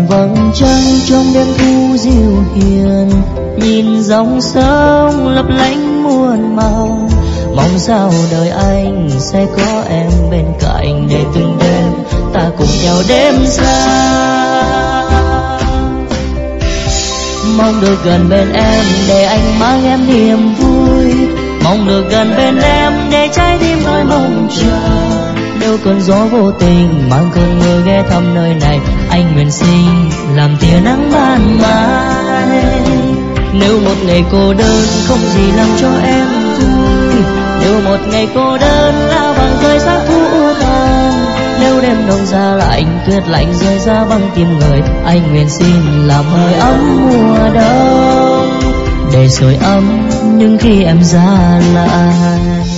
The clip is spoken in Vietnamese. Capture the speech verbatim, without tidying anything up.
vầng trăng trong đêm thu dịu hiền, nhìn dòng sông lấp lánh muôn màu. Mong sao đời anh sẽ có em bên cạnh, để từng đêm ta cùng nhau đêm xa. Mong được gần bên em để anh mang em niềm vui, mong được gần bên em để trái tim tôi mong chờ. Nếu cơn gió vô tình mang cơn mưa ghé thăm nơi này, anh nguyện xin làm tia nắng ban mai. Nếu một ngày cô đơn không gì làm cho em vui, nếu một ngày cô đơn là bằng thời gian thu tàn, nếu đêm đông giá lạnh tuyết lạnh rơi ra băng tim người, anh nguyện xin làm hơi ấm mùa đông, để sưởi ấm những khi em ra lại.